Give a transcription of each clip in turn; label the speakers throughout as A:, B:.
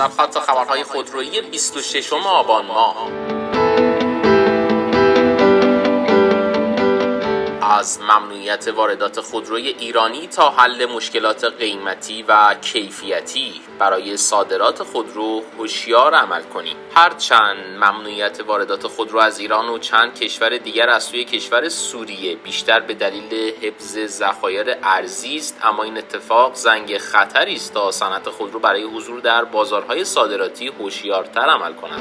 A: در خط خبرهای خودرویی 26 آبان ماه. از ممنوعیت واردات خودروی ایرانی تا حل مشکلات قیمتی و کیفیتی برای صادرات خودرو هوشیار عمل کنیم. هرچند ممنوعیت واردات خودرو از ایران و چند کشور دیگر از سوی کشور سوریه بیشتر به دلیل حفظ ذخایر ارزی است، اما این اتفاق زنگ خطری است تا صنعت خودرو برای حضور در بازارهای صادراتی هوشیارتر عمل کند.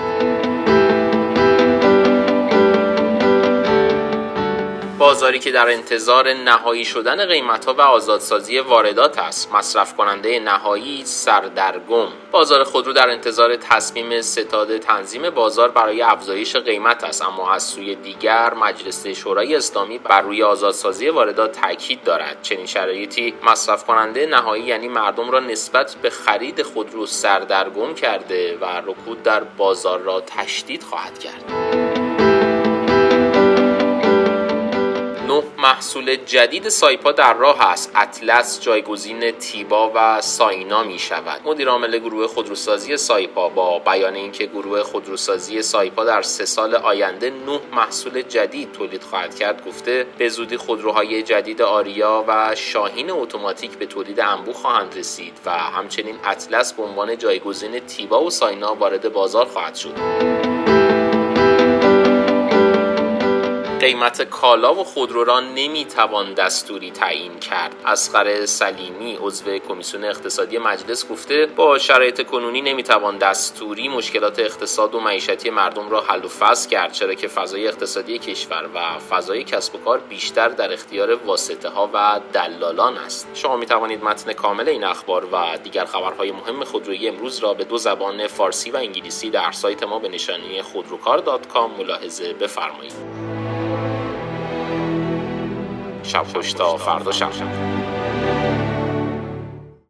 A: بازاری که در انتظار نهایی شدن قیمت‌ها و آزادسازی واردات است، مصرف کننده نهایی سردرگم. بازار خودرو در انتظار تصمیم ستاد تنظیم بازار برای افزایش قیمت است، اما از سوی دیگر مجلس شورای اسلامی بر روی آزادسازی واردات تاکید دارد. چنین شرایطی مصرف کننده نهایی یعنی مردم را نسبت به خرید خودرو سردرگم کرده و رکود در بازار را تشدید خواهد کرد. محصول جدید سایپا در راه است. اطلس جایگزین تیبا و ساینا می شود. مدیر عامل گروه خودروسازی سایپا با بیان اینکه گروه خودروسازی سایپا در 3 سال آینده 9 محصول جدید تولید خواهد کرد گفته به زودی خودروهای جدید آریا و شاهین اتوماتیک به تولید انبوه خواهند رسید و همچنین اطلس به عنوان جایگزین تیبا و ساینا وارد بازار خواهد شد. قیمت کالا و خودرو را نمیتوان دستوری تعیین کرد. اصغر سلیمی عضو کمیسیون اقتصادی مجلس گفته با شرایط کنونی نمیتوان دستوری مشکلات اقتصاد و معیشتی مردم را حل و فصل کرد، چرا که فضای اقتصادی کشور و فضای کسب و کار بیشتر در اختیار واسطه‌ها و دلالان است. شما میتوانید متن کامل این اخبار و دیگر خبرهای مهم خودرویی امروز را به 2 زبان فارسی و انگلیسی در سایت ما به نشانی خودروکار.com ملاحظه بفرمایید. شب خوش تا فردا شب.